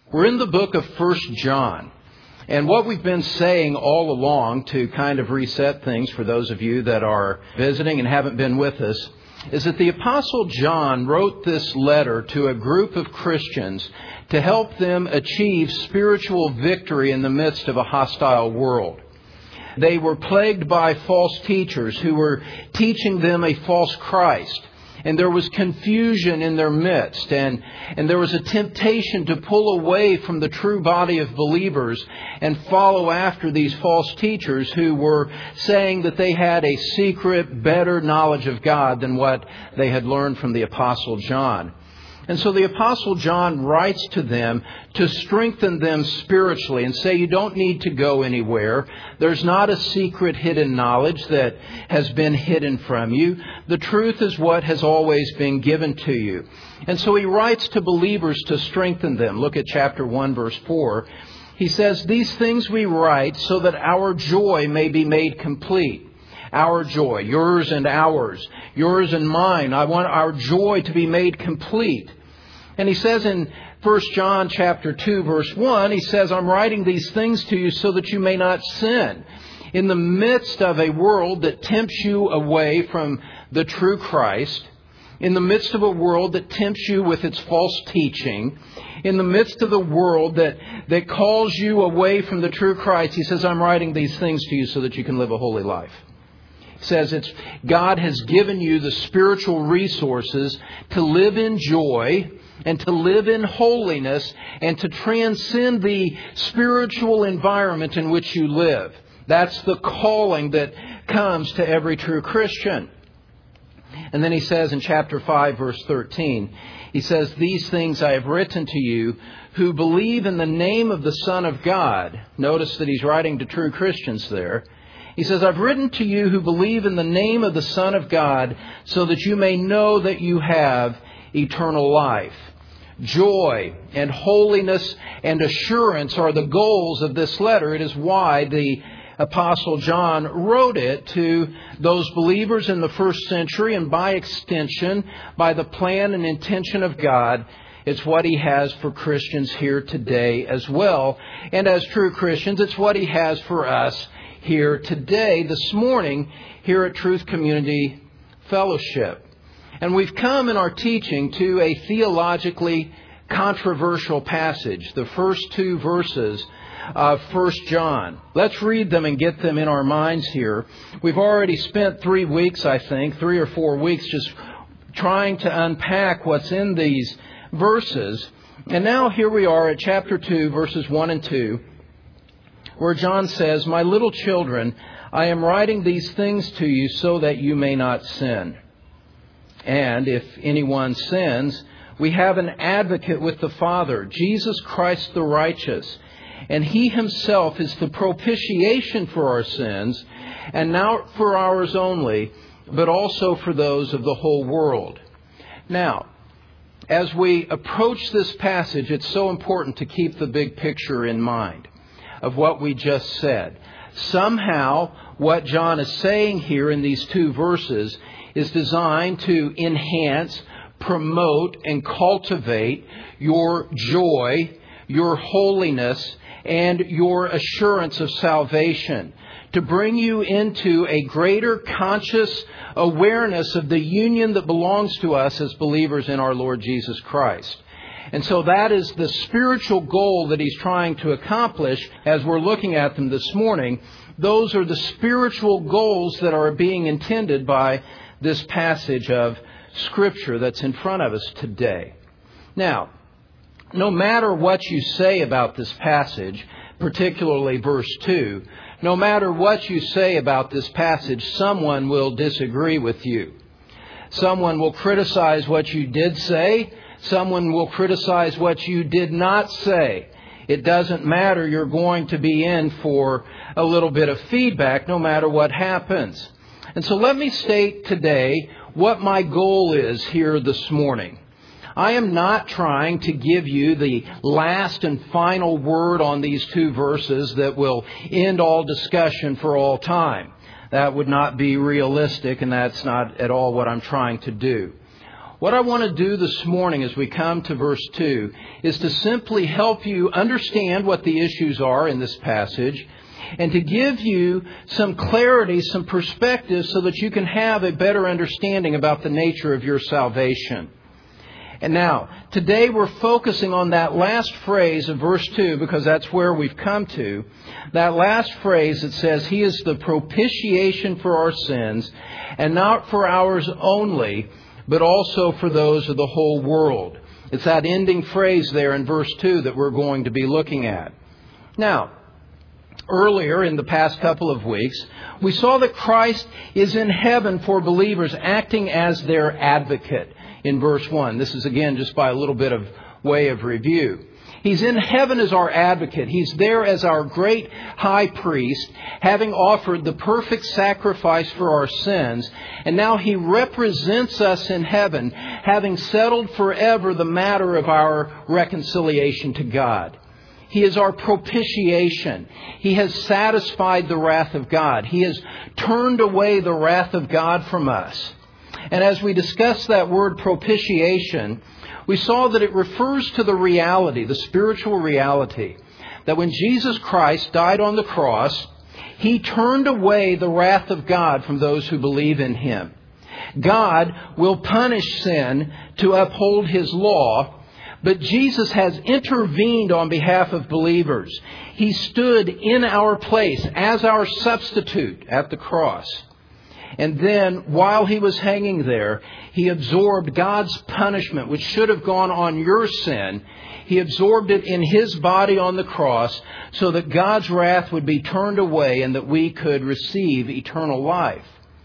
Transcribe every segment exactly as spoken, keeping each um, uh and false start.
We're in the book of First John. And what we've been saying all along, to kind of reset things for those of you that are visiting and haven't been with us, is that the Apostle John wrote this letter to a group of Christians to help them achieve spiritual victory in the midst of a hostile world. They were plagued by false teachers who were teaching them a false Christ. And there was confusion in their midst. And, and there was a temptation to pull away from the true body of believers and follow after these false teachers who were saying that they had a secret, better knowledge of God than what they had learned from the Apostle John. And so the Apostle John writes to them to strengthen them spiritually and say, you don't need to go anywhere. There's not a secret hidden knowledge that has been hidden from you. The truth is what has always been given to you. And so he writes to believers to strengthen them. Look at chapter one, verse four. He says, these things we write so that our joy may be made complete. Our joy, yours and ours, yours and mine. I want our joy to be made complete. And he says in First John chapter two, verse one, he says, I'm writing these things to you so that you may not sin. In the midst of a world that tempts you away from the true Christ, in the midst of a world that tempts you with its false teaching, in the midst of the world that, that calls you away from the true Christ, he says, I'm writing these things to you so that you can live a holy life. He says it's God has given you the spiritual resources to live in joy and to live in holiness and to transcend the spiritual environment in which you live. That's the calling that comes to every true Christian. And then he says in chapter five, verse thirteen, he says, these things I have written to you who believe in the name of the Son of God. Notice that he's writing to true Christians there. He says, I've written to you who believe in the name of the Son of God so that you may know that you have eternal life. Joy and holiness and assurance are the goals of this letter. It is why the Apostle John wrote it to those believers in the first century, and by extension, by the plan and intention of God, it's what He has for Christians here today as well. And as true Christians, it's what He has for us here today, this morning, here at Truth Community Fellowship. And we've come in our teaching to a theologically controversial passage, the first two verses of First John. Let's read them and get them in our minds here. We've already spent three weeks, I think, three or four weeks just trying to unpack what's in these verses. And now here we are at chapter two, verses one and two, where John says, my little children, I am writing these things to you so that you may not sin. And if anyone sins, we have an advocate with the Father, Jesus Christ the righteous. And He Himself is the propitiation for our sins, and not for ours only, but also for those of the whole world. Now, as we approach this passage, it's so important to keep the big picture in mind of what we just said. Somehow, what John is saying here in these two verses is designed to enhance, promote, and cultivate your joy, your holiness, and your assurance of salvation, to bring you into a greater conscious awareness of the union that belongs to us as believers in our Lord Jesus Christ. And so that is the spiritual goal that He's trying to accomplish as we're looking at them this morning. Those are the spiritual goals that are being intended by this passage of Scripture that's in front of us today. Now, no matter what you say about this passage, particularly verse two, no matter what you say about this passage, someone will disagree with you. Someone will criticize what you did say. Someone will criticize what you did not say. It doesn't matter. You're going to be in for a little bit of feedback no matter what happens. And so let me state today what my goal is here this morning. I am not trying to give you the last and final word on these two verses that will end all discussion for all time. That would not be realistic, and that's not at all what I'm trying to do. What I want to do this morning as we come to verse two is to simply help you understand what the issues are in this passage and to give you some clarity, some perspective so that you can have a better understanding about the nature of your salvation. And now, today we're focusing on that last phrase of verse two because that's where we've come to. That last phrase that says, He is the propitiation for our sins, and not for ours only, but also for those of the whole world. It's that ending phrase there in verse two that we're going to be looking at. Now, earlier in the past couple of weeks, we saw that Christ is in heaven for believers, acting as their advocate in verse one. This is again just by a little bit of way of review. He's in heaven as our advocate. He's there as our great high priest, having offered the perfect sacrifice for our sins. And now He represents us in heaven, having settled forever the matter of our reconciliation to God. He is our propitiation. He has satisfied the wrath of God. He has turned away the wrath of God from us. And as we discussed that word propitiation, we saw that it refers to the reality, the spiritual reality, that when Jesus Christ died on the cross, He turned away the wrath of God from those who believe in Him. God will punish sin to uphold His law, but Jesus has intervened on behalf of believers. He stood in our place as our substitute at the cross. And then, while He was hanging there, He absorbed God's punishment, which should have gone on your sin. He absorbed it in His body on the cross so that God's wrath would be turned away and that we could receive eternal life.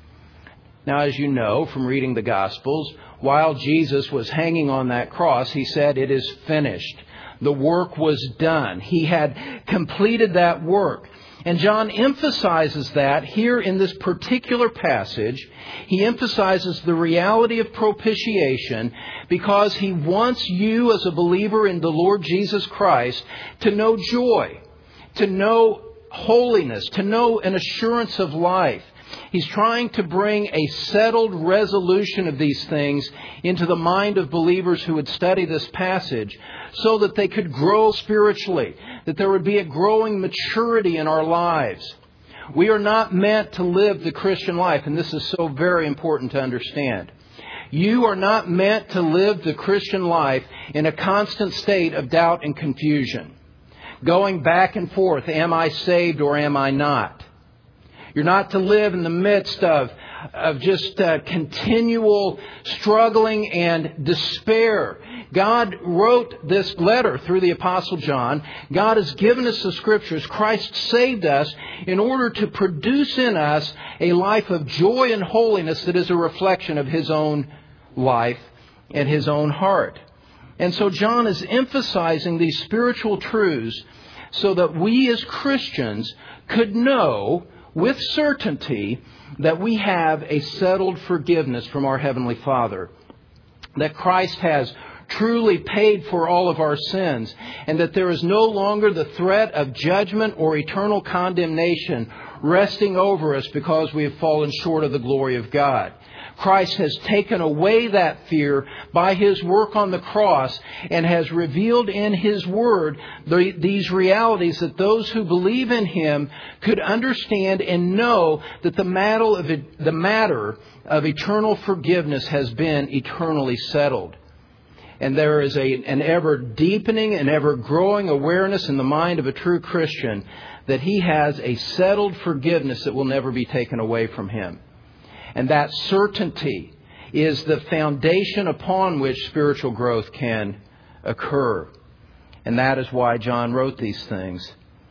Now, as you know from reading the Gospels, while Jesus was hanging on that cross, He said, "It is finished." The work was done. He had completed that work. And John emphasizes that here in this particular passage. He emphasizes the reality of propitiation because he wants you as a believer in the Lord Jesus Christ to know joy, to know holiness, to know an assurance of life. He's trying to bring a settled resolution of these things into the mind of believers who would study this passage so that they could grow spiritually, that there would be a growing maturity in our lives. We are not meant to live the Christian life, and this is so very important to understand. You are not meant to live the Christian life in a constant state of doubt and confusion, going back and forth, am I saved or am I not? You're not to live in the midst of, of just uh, continual struggling and despair. God wrote this letter through the Apostle John. God has given us the Scriptures. Christ saved us in order to produce in us a life of joy and holiness that is a reflection of His own life and His own heart. And so John is emphasizing these spiritual truths so that we as Christians could know with certainty that we have a settled forgiveness from our Heavenly Father. That Christ has truly paid for all of our sins, and that there is no longer the threat of judgment or eternal condemnation resting over us because we have fallen short of the glory of God. Christ has taken away that fear by His work on the cross and has revealed in His Word the, these realities that those who believe in Him could understand and know that the matter of, the matter of eternal forgiveness has been eternally settled. And there is a, an ever deepening and ever growing awareness in the mind of a true Christian that he has a settled forgiveness that will never be taken away from him. And that certainty is the foundation upon which spiritual growth can occur. And that is why John wrote these things.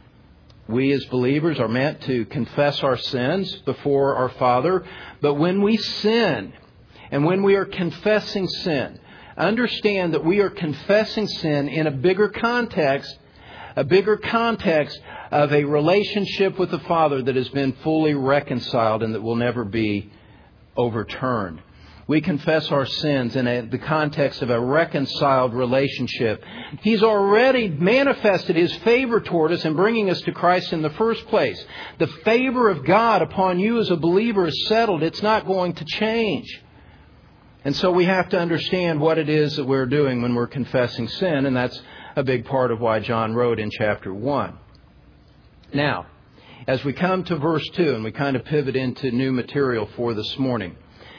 We as believers are meant to confess our sins before our Father. But when we sin, and when we are confessing sin, understand that we are confessing sin in a bigger context, a bigger context of a relationship with the Father that has been fully reconciled and that will never be overturned. We confess our sins in a, the context of a reconciled relationship. He's already manifested His favor toward us in bringing us to Christ in the first place. The favor of God upon you as a believer is settled. It's not going to change. And so we have to understand what it is that we're doing when we're confessing sin, and that's a big part of why John wrote in chapter one. Now, as we come to verse two, and we kind of pivot into new material for this morning,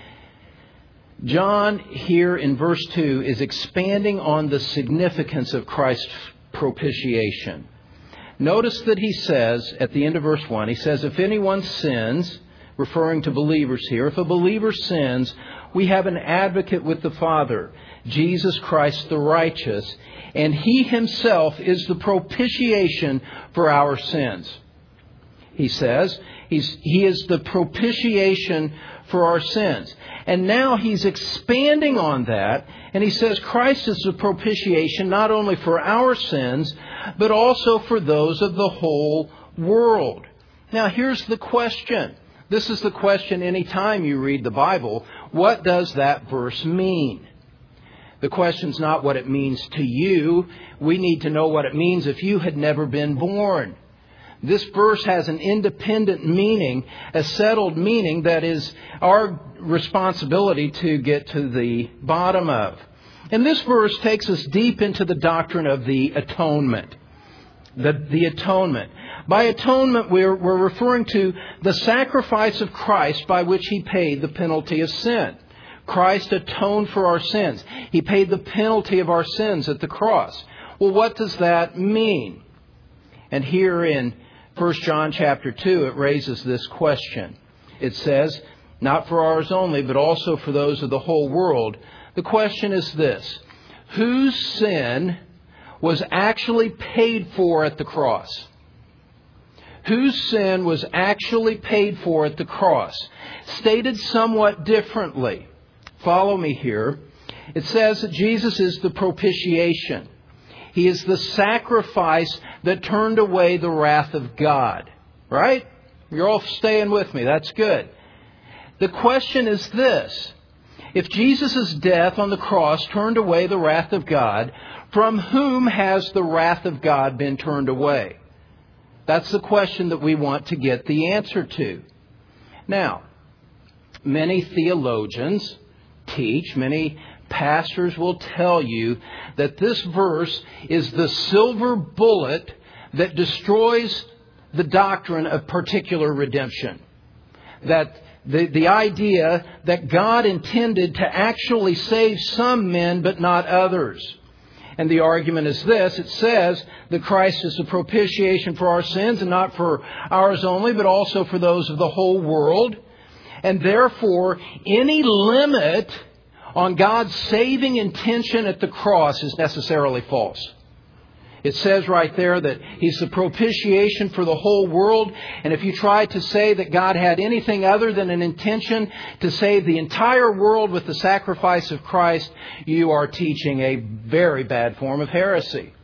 John here in verse two is expanding on the significance of Christ's propitiation. Notice that he says, at the end of verse one, he says, if anyone sins, referring to believers here, if a believer sins, we have an advocate with the Father, Jesus Christ the righteous, and He Himself is the propitiation for our sins. He says, he's, He is the propitiation for our sins. And now He's expanding on that, and He says Christ is the propitiation not only for our sins, but also for those of the whole world. Now here's the question. This is the question any time you read the Bible. What does that verse mean? The question's not what it means to you. We need to know what it means if you had never been born. This verse has an independent meaning, a settled meaning that is our responsibility to get to the bottom of. And this verse takes us deep into the doctrine of the atonement. The, the atonement. By atonement, we're, we're referring to the sacrifice of Christ by which He paid the penalty of sin. Christ atoned for our sins. He paid the penalty of our sins at the cross. Well, what does that mean? And here in First John chapter two, it raises this question. It says, not for ours only, but also for those of the whole world. The question is this: whose sin was actually paid for at the cross? Whose sin was actually paid for at the cross? Stated somewhat differently. Follow me here. It says that Jesus is the propitiation. He is the sacrifice that turned away the wrath of God. Right? You're all staying with me. That's good. The question is this: if Jesus' death on the cross turned away the wrath of God, from whom has the wrath of God been turned away? That's the question that we want to get the answer to. Now, many theologians teach, many pastors will tell you that this verse is the silver bullet that destroys the doctrine of particular redemption. That the, the idea that God intended to actually save some men but not others. And the argument is this: it says that Christ is the propitiation for our sins, and not for ours only, but also for those of the whole world. And therefore, any limit on God's saving intention at the cross is necessarily false. It says right there that He's the propitiation for the whole world. And if you try to say that God had anything other than an intention to save the entire world with the sacrifice of Christ, you are teaching a very bad form of heresy.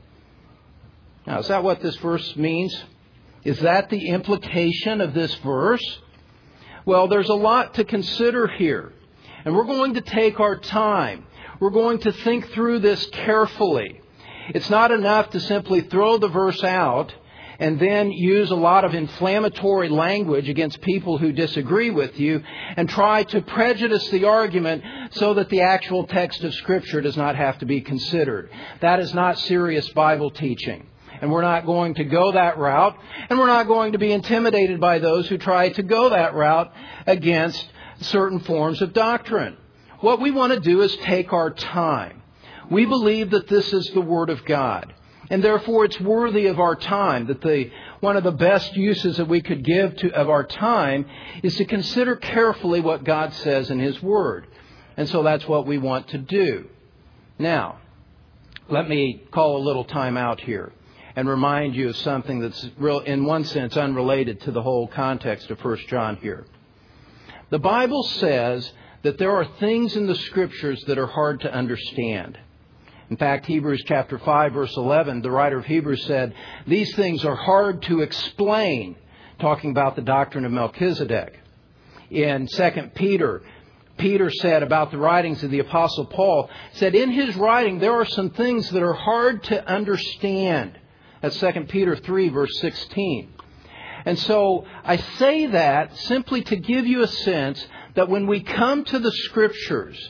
Now, is that what this verse means? Is that the implication of this verse? Well, there's a lot to consider here. And we're going to take our time. We're going to think through this carefully. It's not enough to simply throw the verse out and then use a lot of inflammatory language against people who disagree with you and try to prejudice the argument so that the actual text of Scripture does not have to be considered. That is not serious Bible teaching. And we're not going to go that route. And we're not going to be intimidated by those who try to go that route against certain forms of doctrine. What we want to do is take our time. We believe that this is the Word of God. And therefore it's worthy of our time. That the one of the best uses that we could give to of our time is to consider carefully what God says in His Word. And so that's what we want to do. Now, let me call a little time out here and remind you of something that's real, in one sense unrelated to the whole context of First John here. The Bible says that there are things in the Scriptures that are hard to understand. In fact, Hebrews chapter five, verse eleven, the writer of Hebrews said, these things are hard to explain, talking about the doctrine of Melchizedek. In Second Peter, Peter said about the writings of the Apostle Paul, said in his writing there are some things that are hard to understand. That's Second Peter three, verse sixteen. And so I say that simply to give you a sense that when we come to the Scriptures,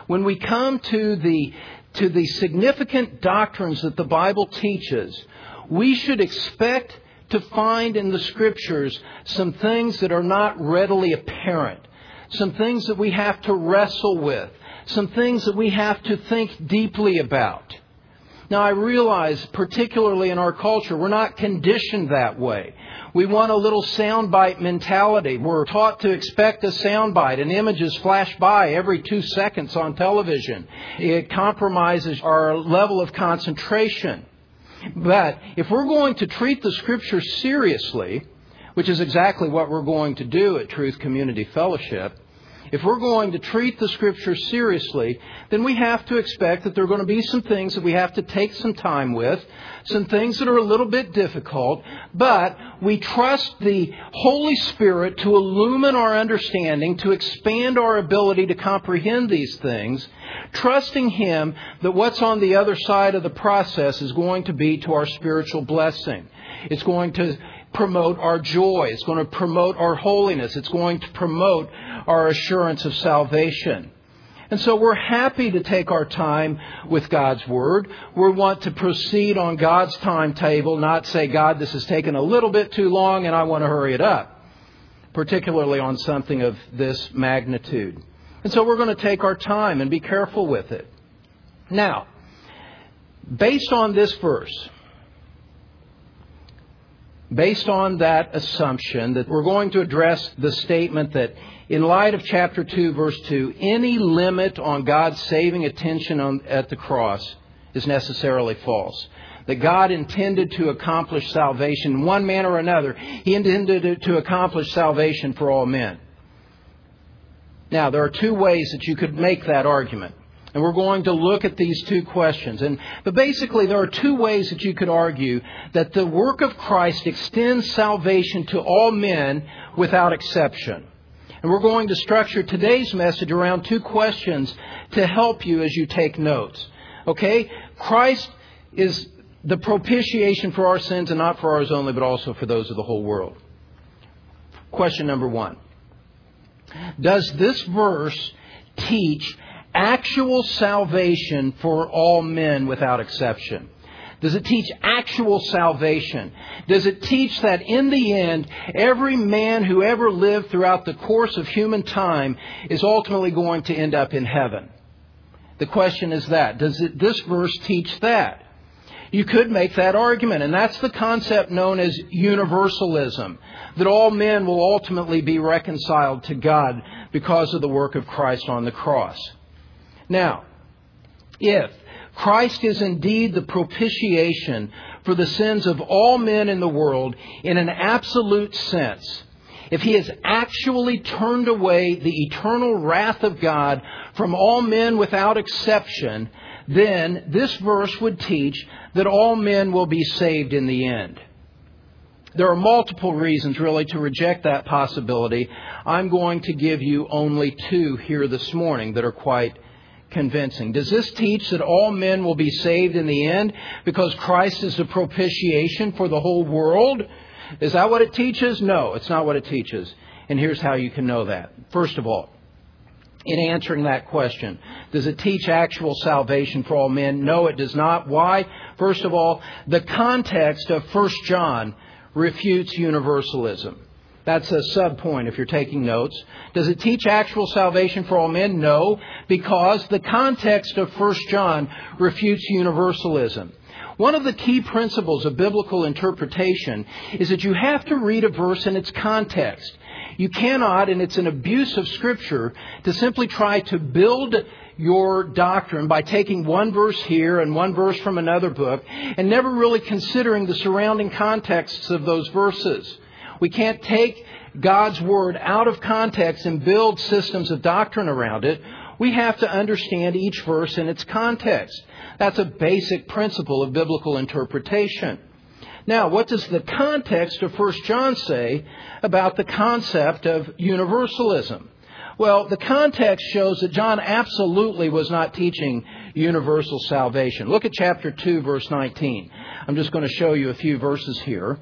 when we come to the, to the significant doctrines that the Bible teaches, we should expect to find in the Scriptures some things that are not readily apparent, some things that we have to wrestle with, some things that we have to think deeply about. Now, I realize, particularly in our culture, we're not conditioned that way. We want a little soundbite mentality. We're taught to expect a soundbite, and images flash by every two seconds on television. It compromises our level of concentration. But if we're going to treat the Scriptures seriously, which is exactly what we're going to do at Truth Community Fellowship, if we're going to treat the Scriptures seriously, then we have to expect that there are going to be some things that we have to take some time with, some things that are a little bit difficult, but we trust the Holy Spirit to illumine our understanding, to expand our ability to comprehend these things, trusting Him that what's on the other side of the process is going to be to our spiritual blessing. It's going to promote our joy. It's going to promote our holiness. It's going to promote our assurance of salvation. And so we're happy to take our time with God's Word. We want to proceed on God's timetable, not say, God, this has taken a little bit too long and I want to hurry it up, particularly on something of this magnitude. And so we're going to take our time and be careful with it. Now, based on this verse, based on that assumption that we're going to address the statement that in light of chapter two, verse two, any limit on God's saving attention on, at the cross is necessarily false. That God intended to accomplish salvation in one manner or another. He intended to accomplish salvation for all men. Now, there are two ways that you could make that argument. And we're going to look at these two questions. And But basically, there are two ways that you could argue that the work of Christ extends salvation to all men without exception. And we're going to structure today's message around two questions to help you as you take notes. Okay? Christ is the propitiation for our sins, and not for ours only, but also for those of the whole world. Question number one. Does this verse teach actual salvation for all men without exception? Does it teach actual salvation? Does it teach that in the end, every man who ever lived throughout the course of human time is ultimately going to end up in heaven? The question is that. Does it, this verse teach that? You could make that argument, and that's the concept known as universalism, that all men will ultimately be reconciled to God because of the work of Christ on the cross. Now, if Christ is indeed the propitiation for the sins of all men in the world in an absolute sense, if He has actually turned away the eternal wrath of God from all men without exception, then this verse would teach that all men will be saved in the end. There are multiple reasons, really, to reject that possibility. I'm going to give you only two here this morning that are quite convincing. Does this teach that all men will be saved in the end because Christ is the propitiation for the whole world? Is that what it teaches? No, it's not what it teaches. And here's how you can know that. First of all, in answering that question, does it teach actual salvation for all men? No, it does not. Why? First of all, the context of First John refutes universalism. That's a sub-point if you're taking notes. Does it teach actual salvation for all men? No, because the context of First John refutes universalism. One of the key principles of biblical interpretation is that you have to read a verse in its context. You cannot, and it's an abuse of Scripture, to simply try to build your doctrine by taking one verse here and one verse from another book and never really considering the surrounding contexts of those verses. We can't take God's Word out of context and build systems of doctrine around it. We have to understand each verse in its context. That's a basic principle of biblical interpretation. Now, what does the context of First John say about the concept of universalism? Well, the context shows that John absolutely was not teaching universal salvation. Look at chapter two, verse nineteen. I'm just going to show you a few verses here.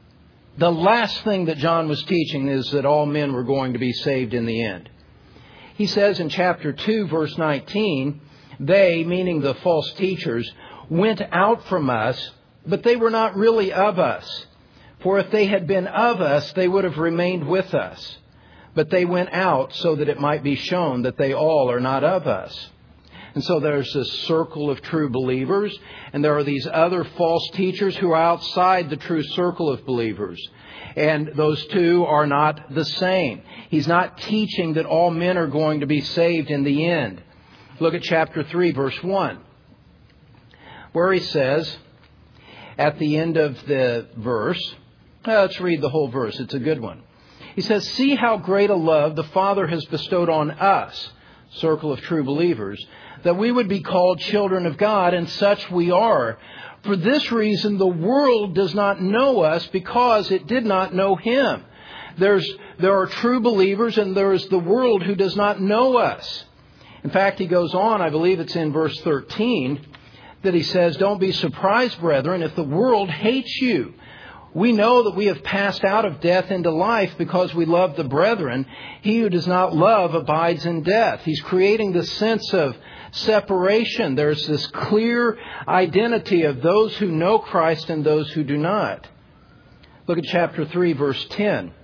The last thing that John was teaching is that all men were going to be saved in the end. He says in chapter two, verse nineteen, they, meaning the false teachers, went out from us, but they were not really of us. For if they had been of us, they would have remained with us. But they went out so that it might be shown that they all are not of us. And so there's this circle of true believers, and there are these other false teachers who are outside the true circle of believers. And those two are not the same. He's not teaching that all men are going to be saved in the end. Look at chapter three, verse one, where he says, at the end of the verse, let's read the whole verse. It's a good one. He says, see how great a love the Father has bestowed on us, circle of true believers, that we would be called children of God, and such we are. For this reason, the world does not know us because it did not know Him. There's, there are true believers, and there is the world who does not know us. In fact, he goes on, I believe it's in verse thirteen, that he says, don't be surprised, brethren, if the world hates you. We know that we have passed out of death into life because we love the brethren. He who does not love abides in death. He's creating this sense of separation. There's this clear identity of those who know Christ and those who do not. Look at chapter three, verse ten,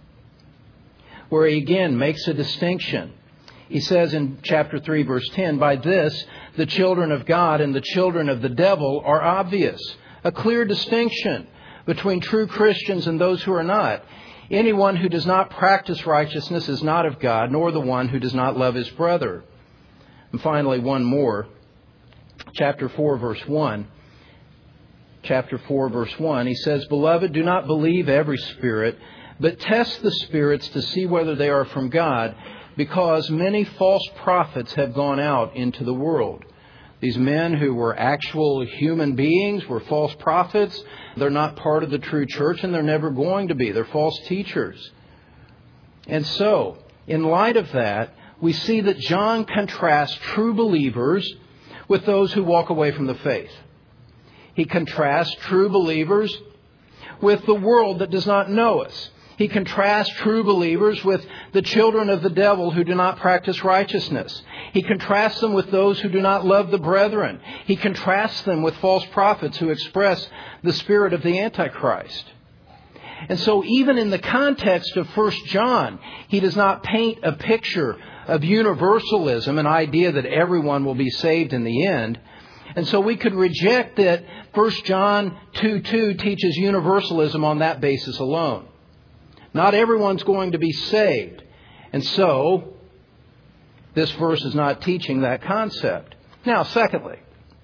where he again makes a distinction. He says in chapter three, verse ten, by this, the children of God and the children of the devil are obvious. A clear distinction between true Christians and those who are not. Anyone who does not practice righteousness is not of God, nor the one who does not love his brother. And finally, one more. Chapter four, verse one. Chapter four, verse one. He says, beloved, do not believe every spirit, but test the spirits to see whether they are from God, because many false prophets have gone out into the world. These men who were actual human beings were false prophets. They're not part of the true church, and they're never going to be. They're false teachers. And so, in light of that, we see that John contrasts true believers with those who walk away from the faith. He contrasts true believers with the world that does not know us. He contrasts true believers with the children of the devil who do not practice righteousness. He contrasts them with those who do not love the brethren. He contrasts them with false prophets who express the spirit of the Antichrist. And so even in the context of First John, he does not paint a picture of universalism, an idea that everyone will be saved in the end. And so we could reject that First John two two teaches universalism on that basis alone. Not everyone's going to be saved. And so, this verse is not teaching that concept. Now, secondly,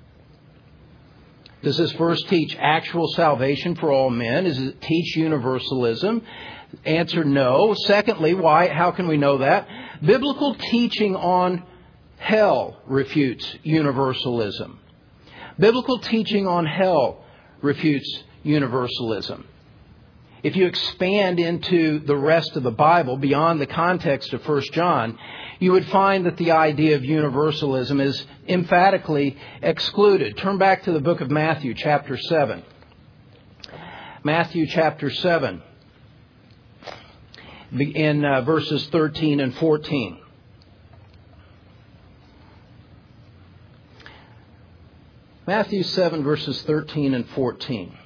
does this verse teach actual salvation for all men? Does it teach universalism? Answer, no. Secondly, why? How can we know that? Biblical teaching on hell refutes universalism. Biblical teaching on hell refutes universalism. If you expand into the rest of the Bible beyond the context of First John, you would find that the idea of universalism is emphatically excluded. Turn back to the book of Matthew, chapter seven. Matthew, chapter seven, in uh, verses thirteen and fourteen. Matthew seven, verses thirteen and fourteen.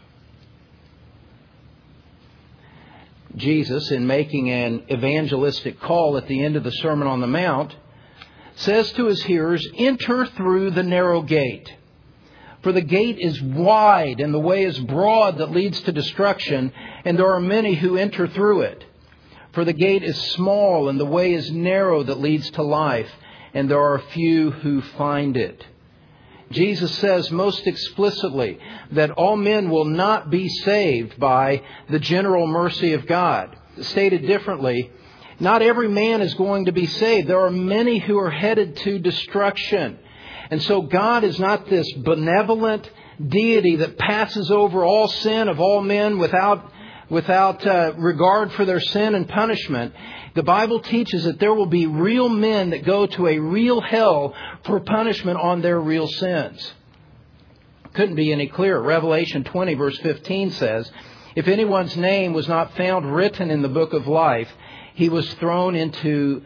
Jesus, in making an evangelistic call at the end of the Sermon on the Mount, says to his hearers, enter through the narrow gate. For the gate is wide and the way is broad that leads to destruction, and there are many who enter through it. For the gate is small and the way is narrow that leads to life, and there are few who find it. Jesus says most explicitly that all men will not be saved by the general mercy of God. Stated differently, not every man is going to be saved. There are many who are headed to destruction. And so God is not this benevolent deity that passes over all sin of all men without without uh, regard for their sin and punishment. The Bible teaches that there will be real men that go to a real hell for punishment on their real sins. Couldn't be any clearer. Revelation twenty, verse fifteen says, if anyone's name was not found written in the book of life, he was thrown into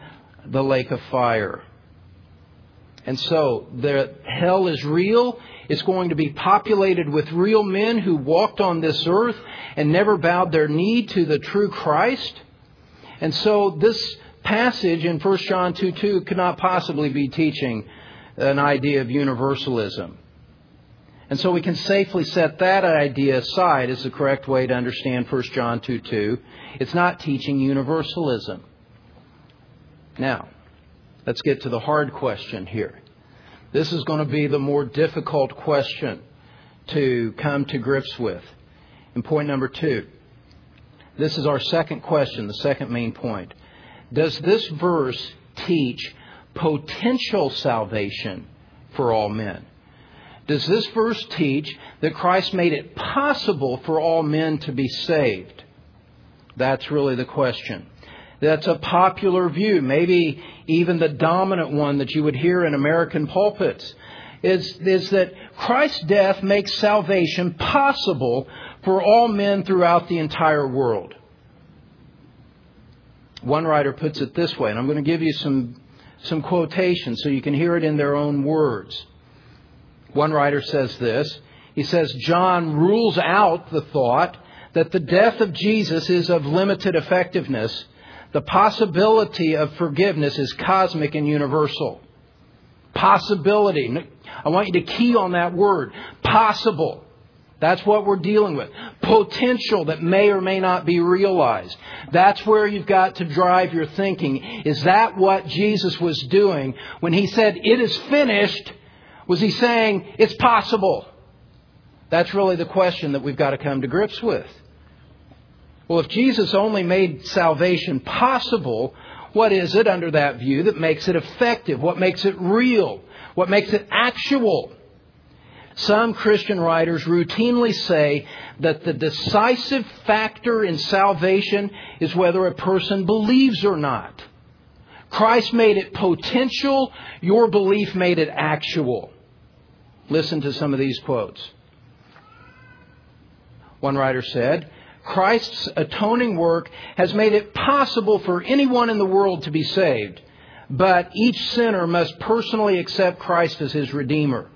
the lake of fire. And so, the hell is real. It's going to be populated with real men who walked on this earth and never bowed their knee to the true Christ. And so, this passage in First John two two could not possibly be teaching an idea of universalism. And so we can safely set that idea aside as the correct way to understand First John two two. It's not teaching universalism. Now, let's get to the hard question here. This is going to be the more difficult question to come to grips with. And point number two. This is our second question, the second main point. Does this verse teach potential salvation for all men? Does this verse teach that Christ made it possible for all men to be saved? That's really the question. That's a popular view, maybe even the dominant one that you would hear in American pulpits, is, is that Christ's death makes salvation possible for all men throughout the entire world. One writer puts it this way, and I'm going to give you some, some quotations so you can hear it in their own words. One writer says this. He says, John rules out the thought that the death of Jesus is of limited effectiveness. The possibility of forgiveness is cosmic and universal. Possibility. I want you to key on that word. Possible. That's what we're dealing with. Potential that may or may not be realized. That's where you've got to drive your thinking. Is that what Jesus was doing when He said, "It is finished"? Was He saying, it's possible? That's really the question that we've got to come to grips with. Well, if Jesus only made salvation possible, what is it under that view that makes it effective? What makes it real? What makes it actual? Some Christian writers routinely say that the decisive factor in salvation is whether a person believes or not. Christ made it potential. Your belief made it actual. Listen to some of these quotes. One writer said, Christ's atoning work has made it possible for anyone in the world to be saved, but each sinner must personally accept Christ as his Redeemer.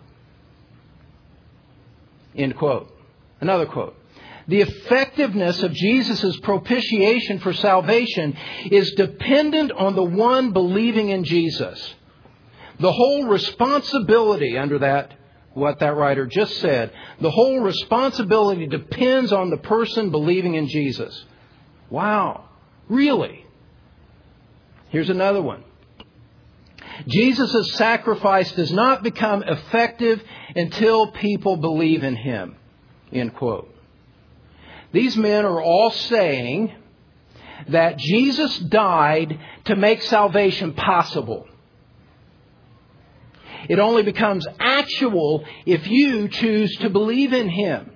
End quote. Another quote. The effectiveness of Jesus' propitiation for salvation is dependent on the one believing in Jesus. The whole responsibility under that, what that writer just said, the whole responsibility depends on the person believing in Jesus. Wow. Really? Here's another one. Jesus' sacrifice does not become effective until people believe in Him. End quote. These men are all saying that Jesus died to make salvation possible. It only becomes actual if you choose to believe in Him.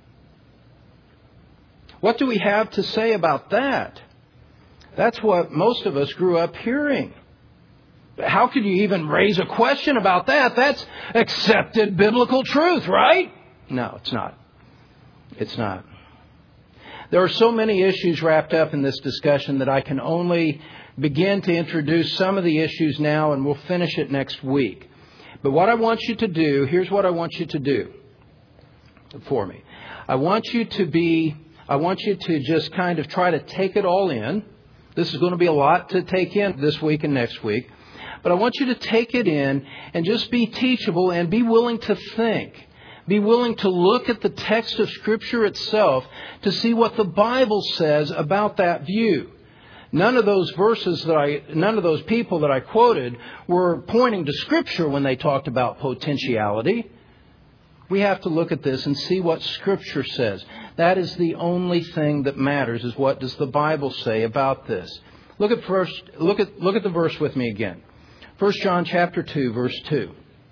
What do we have to say about that? That's what most of us grew up hearing. How could you even raise a question about that? That's accepted biblical truth, right? No, it's not. It's not. There are so many issues wrapped up in this discussion that I can only begin to introduce some of the issues now, and we'll finish it next week. But what I want you to do, here's what I want you to do for me. I want you to be, I want you to just kind of try to take it all in. This is going to be a lot to take in this week and next week. But I want you to take it in and just be teachable and be willing to think. Be willing to look at the text of Scripture itself to see what the Bible says about that view. None of those verses that I, none of those people that I quoted were pointing to Scripture when they talked about potentiality. We have to look at this and see what Scripture says. That is the only thing that matters, is what does the Bible say about this. Look at first, look at, look at the verse with me again. First John chapter two, verse two.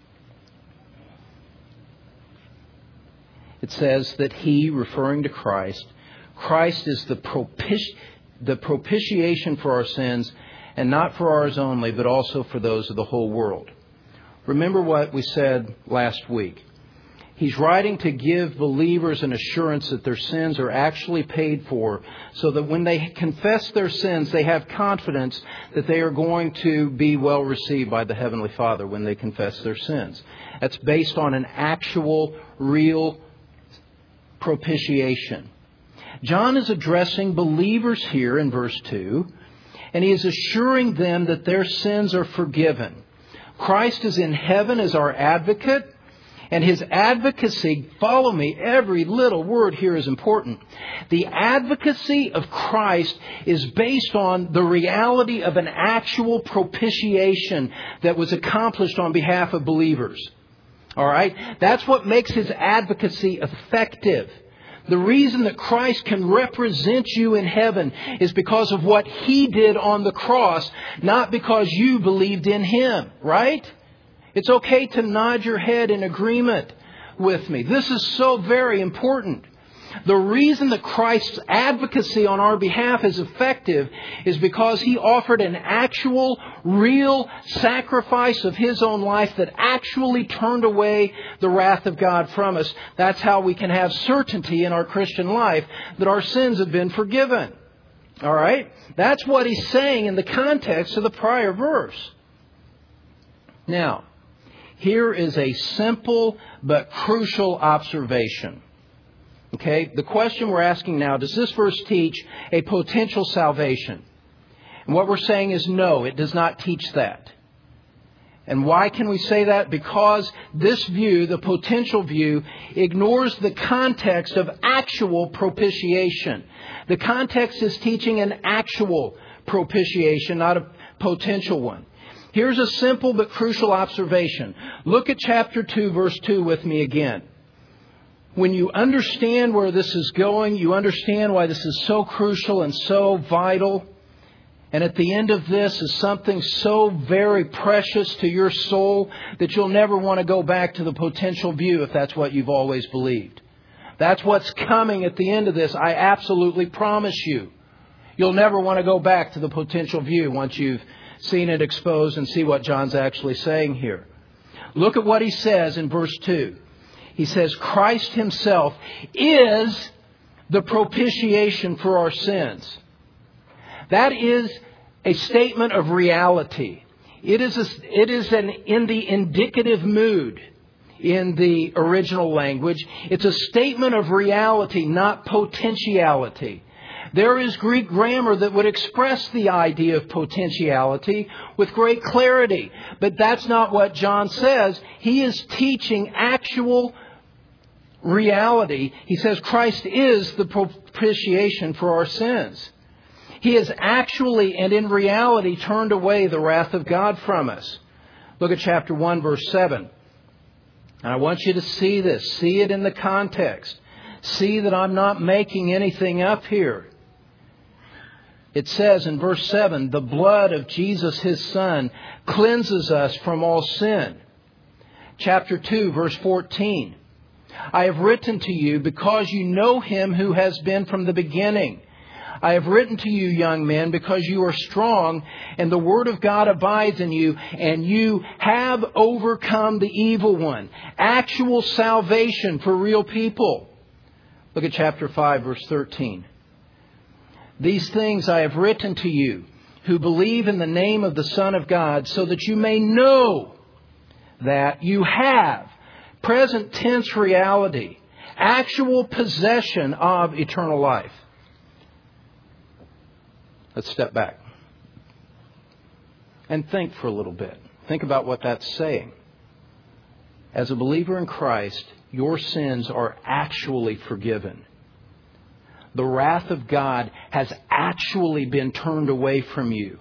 It says that He, referring to Christ, Christ is the propiti- the propitiation for our sins, and not for ours only, but also for those of the whole world. Remember what we said last week. He's writing to give believers an assurance that their sins are actually paid for, so that when they confess their sins, they have confidence that they are going to be well received by the Heavenly Father when they confess their sins. That's based on an actual, real propitiation. John is addressing believers here in verse two, and he is assuring them that their sins are forgiven. Christ is in heaven as our advocate. And His advocacy, follow me, every little word here is important. The advocacy of Christ is based on the reality of an actual propitiation that was accomplished on behalf of believers. All right? That's what makes His advocacy effective. The reason that Christ can represent you in heaven is because of what He did on the cross, not because you believed in Him. Right? It's okay to nod your head in agreement with me. This is so very important. The reason that Christ's advocacy on our behalf is effective is because He offered an actual, real sacrifice of His own life that actually turned away the wrath of God from us. That's how we can have certainty in our Christian life that our sins have been forgiven. All right? That's what He's saying in the context of the prior verse. Now, here is a simple but crucial observation. Okay, the question we're asking now, does this verse teach a potential salvation? And what we're saying is no, it does not teach that. And why can we say that? Because this view, the potential view, ignores the context of actual propitiation. The context is teaching an actual propitiation, not a potential one. Here's a simple but crucial observation. Look at chapter two, verse two with me again. When you understand where this is going, you understand why this is so crucial and so vital. And at the end of this is something so very precious to your soul that you'll never want to go back to the potential view if that's what you've always believed. That's what's coming at the end of this. I absolutely promise you. You'll never want to go back to the potential view once you've seen it exposed and see what John's actually saying here. Look at what he says in verse two. He says, Christ Himself is the propitiation for our sins. That is a statement of reality. It is, a, it is an, in the indicative mood in the original language. It's a statement of reality, not potentiality. There is Greek grammar that would express the idea of potentiality with great clarity. But that's not what John says. He is teaching actual reality. He says Christ is the propitiation for our sins. He has actually and in reality turned away the wrath of God from us. Look at chapter one, verse seven. And I want you to see this. See it in the context. See that I'm not making anything up here. It says in verse seven, the blood of Jesus, His Son, cleanses us from all sin. Chapter two, verse fourteen. I have written to you because you know Him who has been from the beginning. I have written to you, young men, because you are strong and the Word of God abides in you, and you have overcome the evil one. Actual salvation for real people. Look at chapter five, verse thirteen. These things I have written to you who believe in the name of the Son of God, so that you may know that you have present tense reality, actual possession of eternal life. Let's step back and think for a little bit. Think about what that's saying. As a believer in Christ, your sins are actually forgiven. The wrath of God has actually been turned away from you.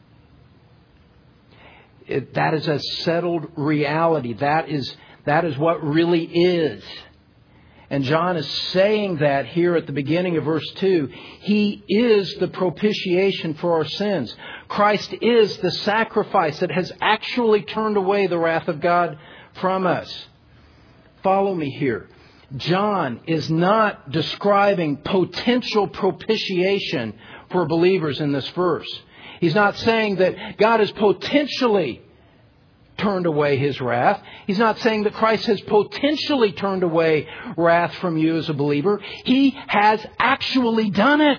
It, that is a settled reality. That is, that is what really is. And John is saying that here at the beginning of verse two. He is the propitiation for our sins. Christ is the sacrifice that has actually turned away the wrath of God from us. Follow me here. John is not describing potential propitiation for believers in this verse. He's not saying that God is potentially turned away His wrath. He's not saying that Christ has potentially turned away wrath from you as a believer. He has actually done it.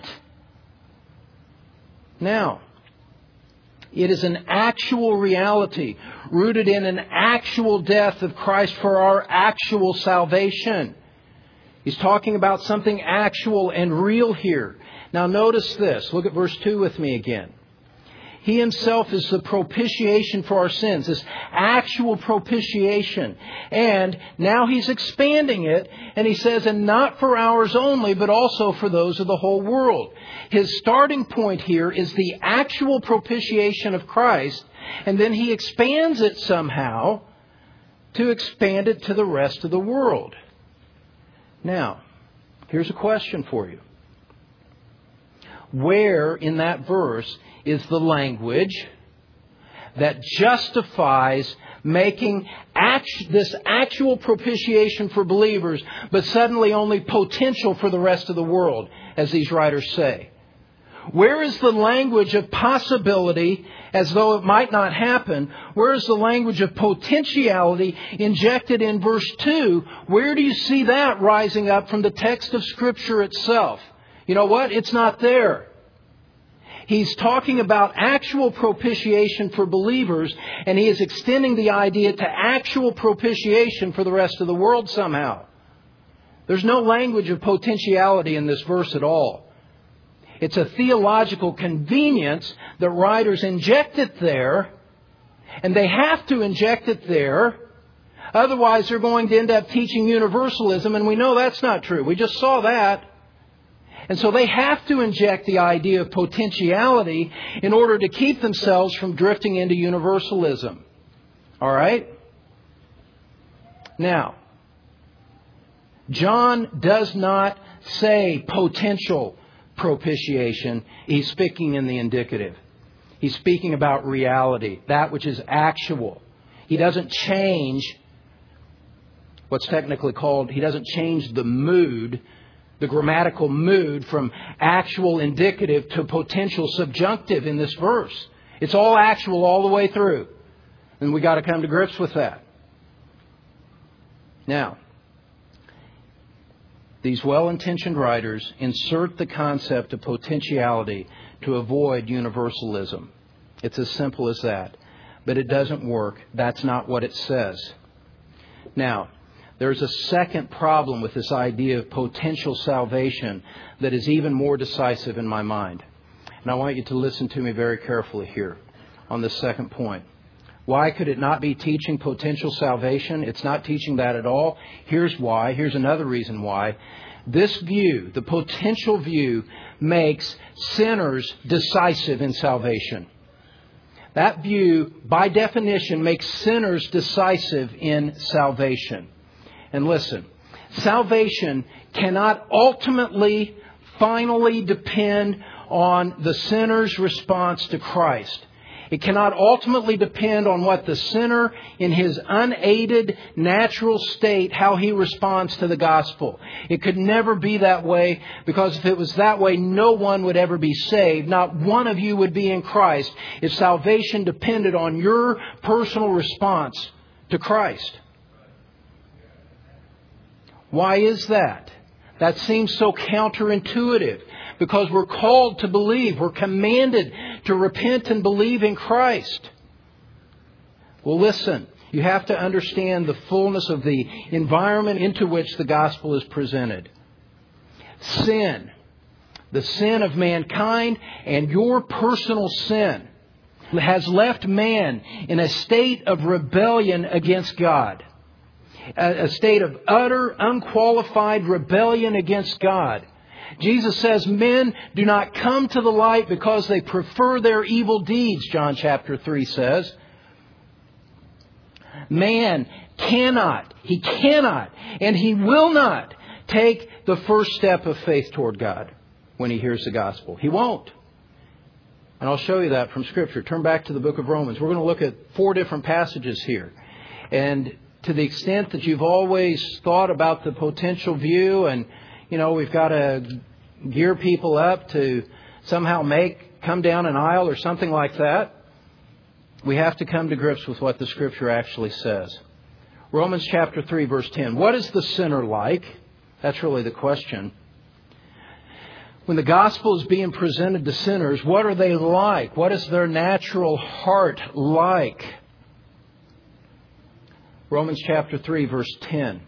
Now, it is an actual reality rooted in an actual death of Christ for our actual salvation. He's talking about something actual and real here. Now notice this. Look at verse two with me again. He Himself is the propitiation for our sins. This actual propitiation. And now He's expanding it. And He says, and not for ours only, but also for those of the whole world. His starting point here is the actual propitiation of Christ. And then He expands it somehow to expand it to the rest of the world. Now, here's a question for you. Where in that verse is the language that justifies making act, this actual propitiation for believers, but suddenly only potential for the rest of the world, as these writers say? Where is the language of possibility, as though it might not happen? Where is the language of potentiality injected in verse two? Where do you see that rising up from the text of Scripture itself? You know what? It's not there. He's talking about actual propitiation for believers, and He is extending the idea to actual propitiation for the rest of the world somehow. There's no language of potentiality in this verse at all. It's a theological convenience that writers inject it there, and they have to inject it there. Otherwise, they're going to end up teaching universalism, and we know that's not true. We just saw that. And so they have to inject the idea of potentiality in order to keep themselves from drifting into universalism. All right? Now, John does not say potential propitiation. He's speaking in the indicative. He's speaking about reality, that which is actual. He doesn't change what's technically called, he doesn't change the mood, the grammatical mood from actual indicative to potential subjunctive in this verse. It's all actual all the way through. And we got to come to grips with that. Now, these well-intentioned writers insert the concept of potentiality to avoid universalism. It's as simple as that. But it doesn't work. That's not what it says. Now, there's a second problem with this idea of potential salvation that is even more decisive in my mind. And I want you to listen to me very carefully here on this second point. Why could it not be teaching potential salvation? It's not teaching that at all. Here's why. Here's another reason why. This view, the potential view, makes sinners decisive in salvation. That view, by definition, makes sinners decisive in salvation. And listen, salvation cannot ultimately, finally depend on the sinner's response to Christ. It cannot ultimately depend on what the sinner in his unaided natural state, how he responds to the gospel. It could never be that way, because if it was that way, no one would ever be saved. Not one of you would be in Christ if salvation depended on your personal response to Christ. Why is that? That seems so counterintuitive. Because we're called to believe. We're commanded to repent and believe in Christ. Well, listen. You have to understand the fullness of the environment into which the gospel is presented. Sin. The sin of mankind and your personal sin has left man in a state of rebellion against God. A state of utter, unqualified rebellion against God. Jesus says men do not come to the light because they prefer their evil deeds, John chapter three says. Man cannot, he cannot, and he will not take the first step of faith toward God when he hears the gospel. He won't. And I'll show you that from Scripture. Turn back to the book of Romans. We're going to look at four different passages here. And to the extent that you've always thought about the potential view and you know, we've got to gear people up to somehow make, come down an aisle or something like that. We have to come to grips with what the Scripture actually says. Romans chapter three, verse ten. What is the sinner like? That's really the question. When the gospel is being presented to sinners, what are they like? What is their natural heart like? Romans chapter three, verse ten.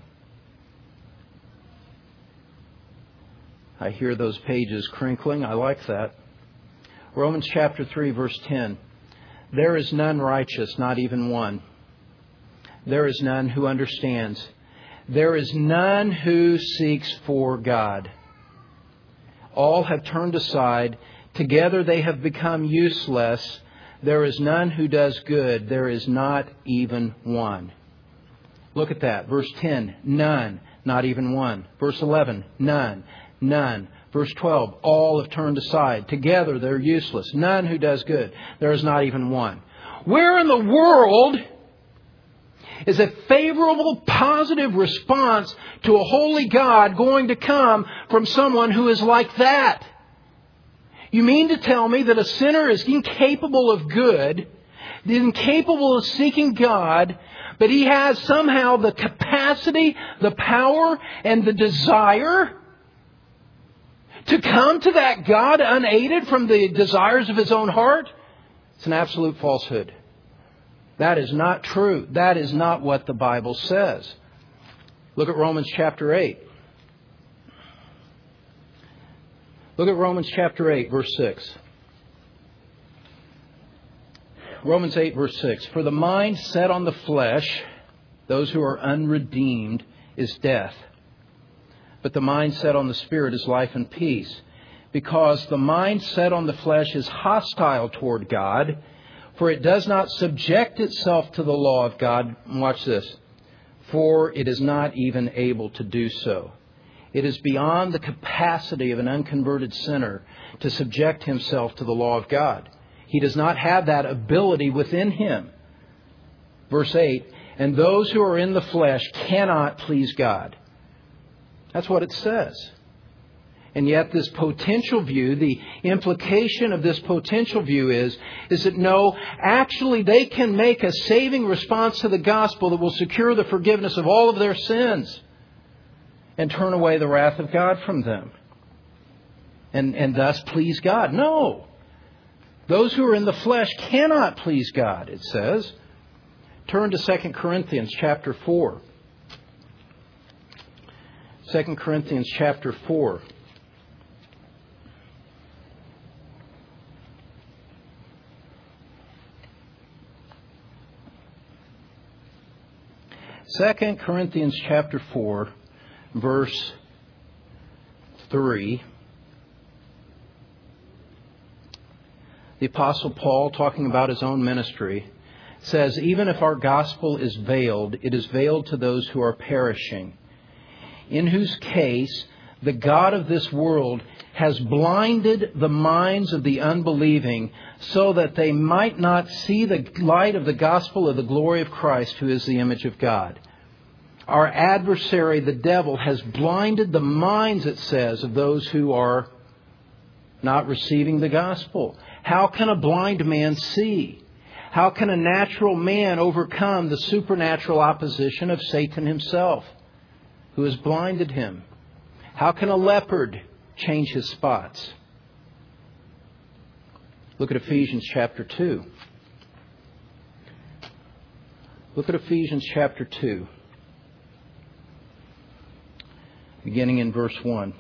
I hear those pages crinkling. I like that. Romans chapter three, verse ten. There is none righteous, not even one. There is none who understands. There is none who seeks for God. All have turned aside. Together they have become useless. There is none who does good. There is not even one. Look at that. Verse ten, none, not even one. Verse eleven, none, none. Verse twelve, all have turned aside. Together they're useless. None who does good. There is not even one. Where in the world is a favorable, positive response to a holy God going to come from someone who is like that? You mean to tell me that a sinner is incapable of good, incapable of seeking God, but he has somehow the capacity, the power, and the desire to come to that God unaided from the desires of his own heart? It's an absolute falsehood. That is not true. That is not what the Bible says. Look at Romans chapter eight. Look at Romans chapter eight, verse six. Romans eight, verse six. For the mind set on the flesh, those who are unredeemed, is death. But the mind set on the Spirit is life and peace. Because the mind set on the flesh is hostile toward God, for it does not subject itself to the law of God. Watch this. For it is not even able to do so. It is beyond the capacity of an unconverted sinner to subject himself to the law of God. He does not have that ability within him. Verse eight, and those who are in the flesh cannot please God. That's what it says. And yet this potential view, the implication of this potential view is, is that no, actually they can make a saving response to the gospel that will secure the forgiveness of all of their sins and turn away the wrath of God from them. And, and thus please God. No. Those who are in the flesh cannot please God, it says. Turn to Second Corinthians chapter four. Second Corinthians chapter four. Second Corinthians chapter four, verse three. The Apostle Paul, talking about his own ministry, says, even if our gospel is veiled, it is veiled to those who are perishing, in whose case the God of this world has blinded the minds of the unbelieving so that they might not see the light of the gospel of the glory of Christ, who is the image of God. Our adversary, the devil, has blinded the minds, it says, of those who are not receiving the gospel. How can a blind man see? How can a natural man overcome the supernatural opposition of Satan himself, who has blinded him? How can a leopard change his spots? Look at Ephesians chapter two. Look at Ephesians chapter two, beginning in verse one.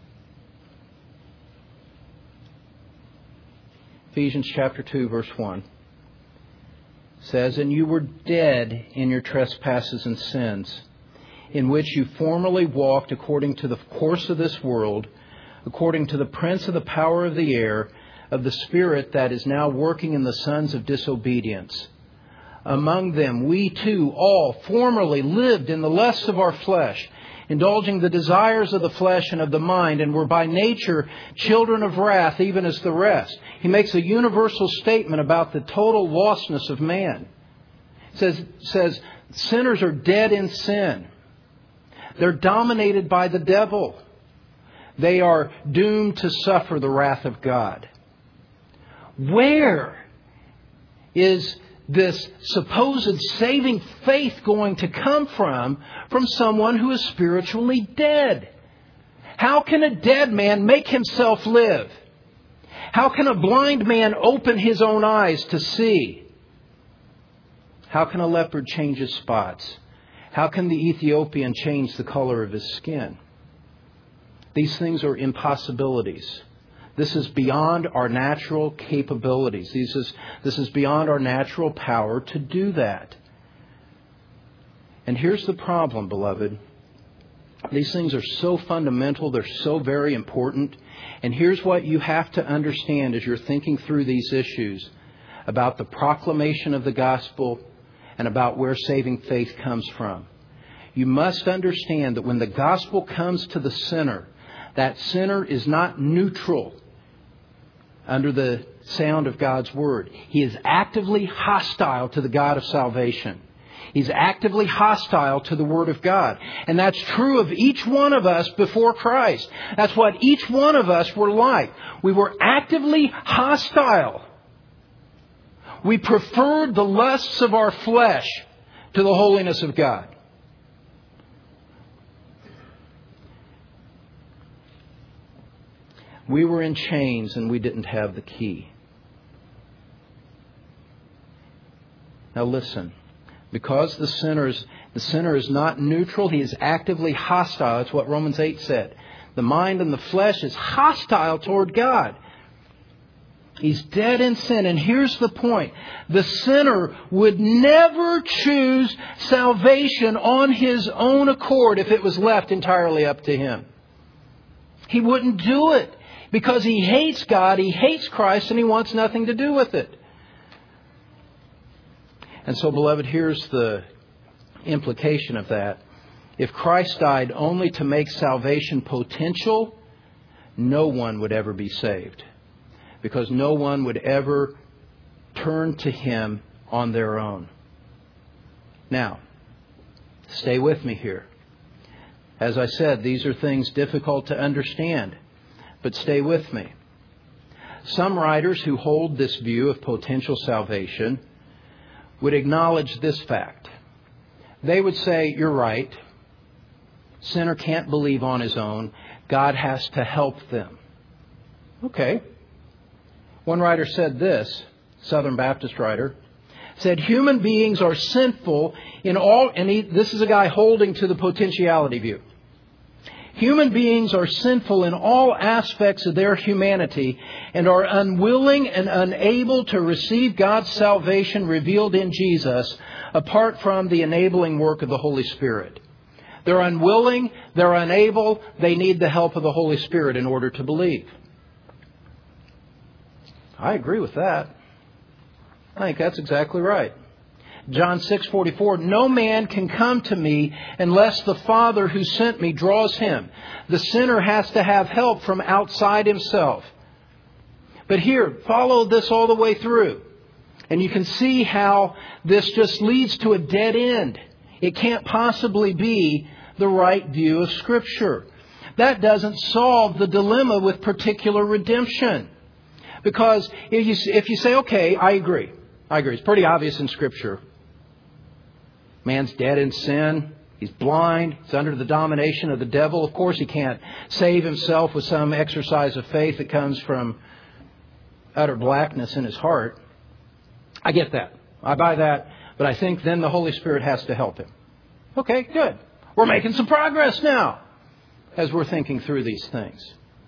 Ephesians chapter two, verse one says, and you were dead in your trespasses and sins, in which you formerly walked according to the course of this world, according to the prince of the power of the air, of the spirit that is now working in the sons of disobedience. Among them we too all formerly lived in the lusts of our flesh, indulging the desires of the flesh and of the mind, and were by nature children of wrath, even as the rest. He makes a universal statement about the total lostness of man. It says, says sinners are dead in sin. They're dominated by the devil. They are doomed to suffer the wrath of God. Where is this supposed saving faith going to come from? From someone who is spiritually dead. How can a dead man make himself live? How can a blind man open his own eyes to see? How can a leopard change his spots? How can the Ethiopian change the color of his skin? These things are impossibilities. This is beyond our natural capabilities. This is, this is beyond our natural power to do that. And here's the problem, beloved. These things are so fundamental. They're so very important. And here's what you have to understand as you're thinking through these issues about the proclamation of the gospel and about where saving faith comes from. You must understand that when the gospel comes to the sinner, that sinner is not neutral under the sound of God's Word. He is actively hostile to the God of salvation. He's actively hostile to the Word of God. And that's true of each one of us before Christ. That's what each one of us were like. We were actively hostile. We preferred the lusts of our flesh to the holiness of God. We were in chains and we didn't have the key. Now listen. Because the sinner is, the sinner is not neutral, he is actively hostile. That's what Romans eight said. The mind and the flesh is hostile toward God. He's dead in sin. And here's the point. The sinner would never choose salvation on his own accord if it was left entirely up to him. He wouldn't do it because he hates God, he hates Christ, and he wants nothing to do with it. And so, beloved, here's the implication of that. If Christ died only to make salvation potential, no one would ever be saved. Because no one would ever turn to Him on their own. Now, stay with me here. As I said, these are things difficult to understand. But stay with me. Some writers who hold this view of potential salvation would acknowledge this fact. They would say, you're right. Sinner can't believe on his own. God has to help them. Okay. One writer said this, Southern Baptist writer, said human beings are sinful in all, and he, this is a guy holding to the potentiality view. Human beings are sinful in all aspects of their humanity and are unwilling and unable to receive God's salvation revealed in Jesus apart from the enabling work of the Holy Spirit. They're unwilling, they're unable, they need the help of the Holy Spirit in order to believe. I agree with that. I think that's exactly right. John six forty-four, no man can come to me unless the Father who sent me draws him. The sinner has to have help from outside himself. But here, follow this all the way through. And you can see how this just leads to a dead end. It can't possibly be the right view of Scripture. That doesn't solve the dilemma with particular redemption. Because if you, if you say, okay, I agree. I agree. It's pretty obvious in Scripture. Man's dead in sin. He's blind. He's under the domination of the devil. Of course, he can't save himself with some exercise of faith that comes from utter blackness in his heart. I get that. I buy that. But I think then the Holy Spirit has to help him. Okay, good. We're making some progress now as we're thinking through these things.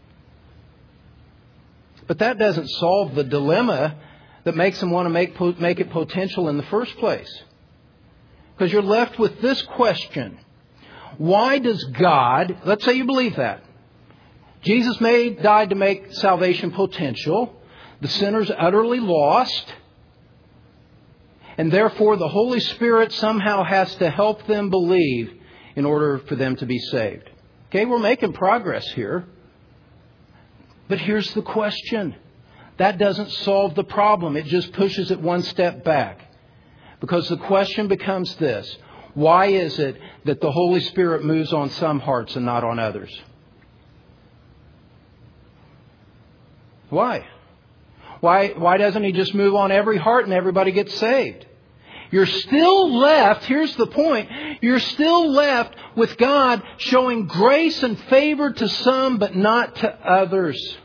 But that doesn't solve the dilemma that makes him want to make, make it potential in the first place. Because you're left with this question. Why does God, let's say you believe that. Jesus made, died to make salvation potential. The sinner's utterly lost. And therefore the Holy Spirit somehow has to help them believe in order for them to be saved. Okay, we're making progress here. But here's the question. That doesn't solve the problem. It just pushes it one step back. Because the question becomes this. Why is it that the Holy Spirit moves on some hearts and not on others? Why? Why, why doesn't He just move on every heart and everybody gets saved? You're still left, here's the point, you're still left with God showing grace and favor to some but not to others.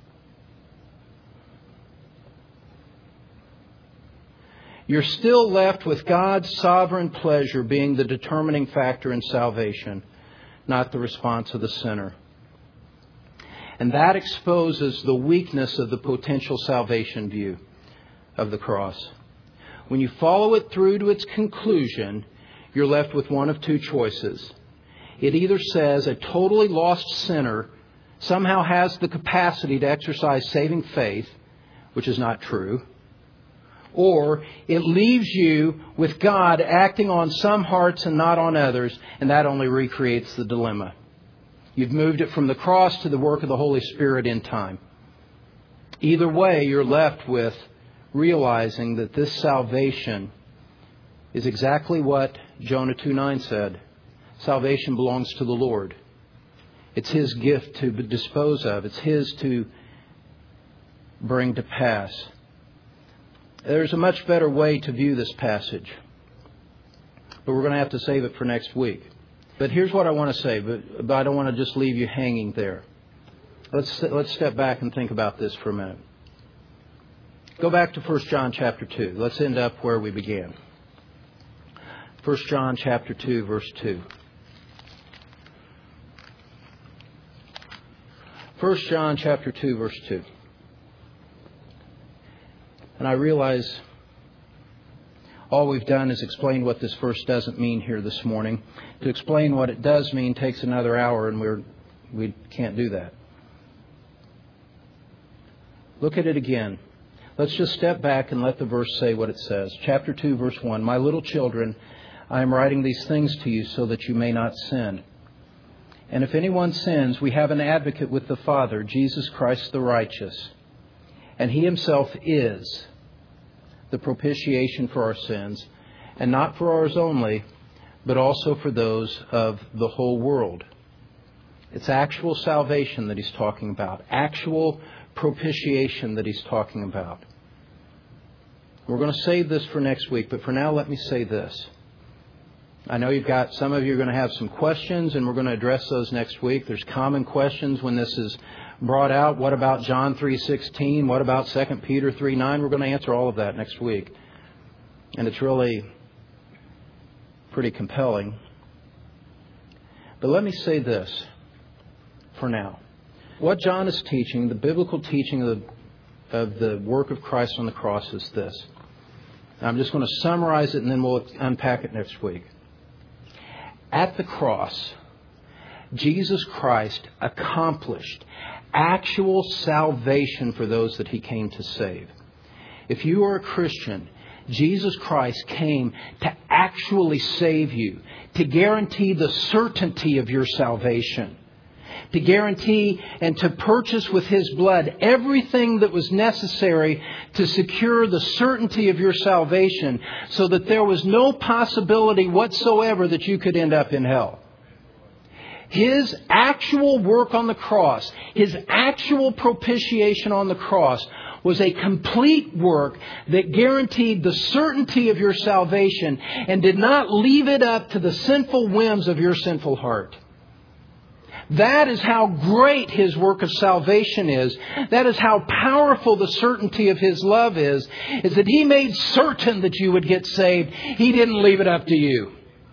You're still left with God's sovereign pleasure being the determining factor in salvation, not the response of the sinner. And that exposes the weakness of the potential salvation view of the cross. When you follow it through to its conclusion, you're left with one of two choices. It either says a totally lost sinner somehow has the capacity to exercise saving faith, which is not true. Or it leaves you with God acting on some hearts and not on others, and that only recreates the dilemma. You've moved it from the cross to the work of the Holy Spirit in time. Either way, you're left with realizing that this salvation is exactly what Jonah two nine said. Salvation belongs to the Lord. It's His gift to dispose of. It's His to bring to pass. There's a much better way to view this passage, but we're going to have to save it for next week. But here's what I want to say, but, but I don't want to just leave you hanging there. Let's let's step back and think about this for a minute. Go back to First John chapter two. Let's end up where we began. First John chapter two, verse two. First John chapter two, verse two. And I realize all we've done is explain what this verse doesn't mean here this morning. To explain what it does mean takes another hour, and we're, we can't do that. Look at it again. Let's just step back and let the verse say what it says. Chapter two, verse one. My little children, I am writing these things to you so that you may not sin. And if anyone sins, we have an advocate with the Father, Jesus Christ the righteous. And He Himself is the propitiation for our sins, and not for ours only, but also for those of the whole world. It's actual salvation that He's talking about. Actual propitiation that He's talking about. We're going to save this for next week, but for now let me say this. I know you've got, some of you are going to have some questions, and we're going to address those next week. There's common questions when this is brought out. What about John three sixteen? What about Second Peter three nine? We're going to answer all of that next week. And it's really pretty compelling. But let me say this for now. What John is teaching, the biblical teaching of the, of the work of Christ on the cross is this. I'm just going to summarize it and then we'll unpack it next week. At the cross, Jesus Christ accomplished actual salvation for those that He came to save. If you are a Christian, Jesus Christ came to actually save you, to guarantee the certainty of your salvation, to guarantee and to purchase with His blood everything that was necessary to secure the certainty of your salvation, so that there was no possibility whatsoever that you could end up in hell. His actual work on the cross, His actual propitiation on the cross, was a complete work that guaranteed the certainty of your salvation and did not leave it up to the sinful whims of your sinful heart. That is how great His work of salvation is. That is how powerful the certainty of His love is, is that He made certain that you would get saved. He didn't leave it up to you.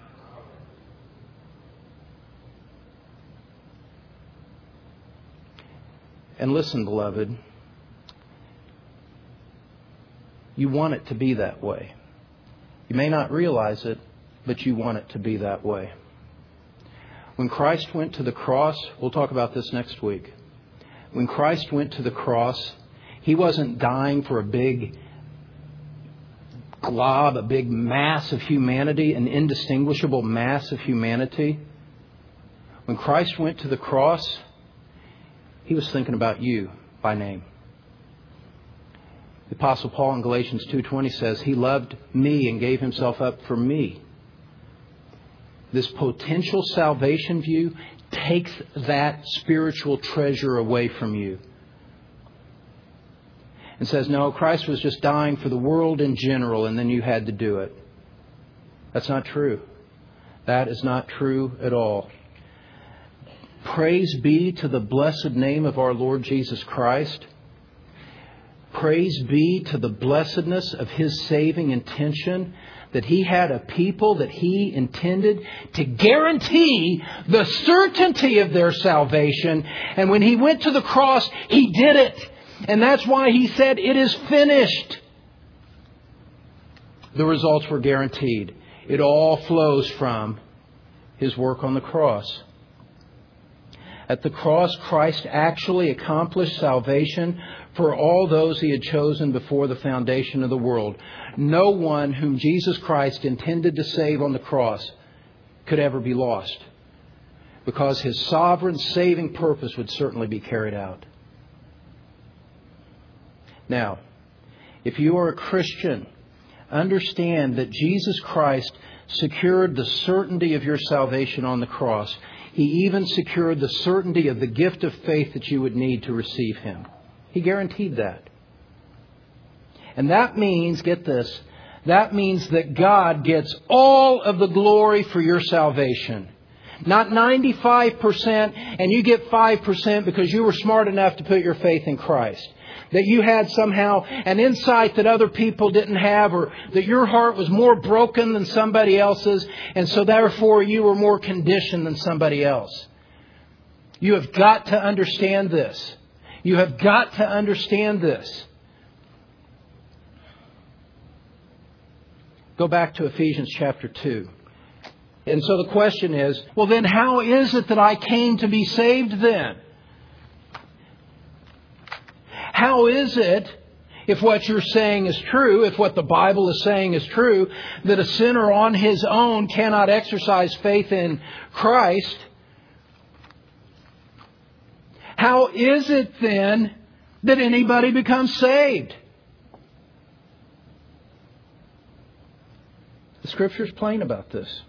And listen, beloved, you want it to be that way. You may not realize it, but you want it to be that way. When Christ went to the cross, we'll talk about this next week. When Christ went to the cross, He wasn't dying for a big glob, a big mass of humanity, an indistinguishable mass of humanity. When Christ went to the cross, He was thinking about you by name. The Apostle Paul in Galatians two twenty says, He loved me and gave Himself up for me. This potential salvation view takes that spiritual treasure away from you. And says, no, Christ was just dying for the world in general, and then you had to do it. That's not true. That is not true at all. Praise be to the blessed name of our Lord Jesus Christ. Praise be to the blessedness of His saving intention, that He had a people that He intended to guarantee the certainty of their salvation. And when He went to the cross, He did it. And that's why He said, "It is finished." The results were guaranteed. It all flows from His work on the cross. At the cross, Christ actually accomplished salvation for all those He had chosen before the foundation of the world. No one whom Jesus Christ intended to save on the cross could ever be lost, because His sovereign saving purpose would certainly be carried out. Now, if you are a Christian, understand that Jesus Christ secured the certainty of your salvation on the cross. He even secured the certainty of the gift of faith that you would need to receive Him. He guaranteed that. And that means, get this, that means that God gets all of the glory for your salvation. Not ninety-five percent and you get five percent because you were smart enough to put your faith in Christ. That you had somehow an insight that other people didn't have, or that your heart was more broken than somebody else's, and so therefore you were more conditioned than somebody else. You have got to understand this. You have got to understand this. Go back to Ephesians chapter two. And so the question is, well then how is it that I came to be saved then? How is it, if what you're saying is true, if what the Bible is saying is true, that a sinner on his own cannot exercise faith in Christ? How is it then that anybody becomes saved? The Scripture is plain about this.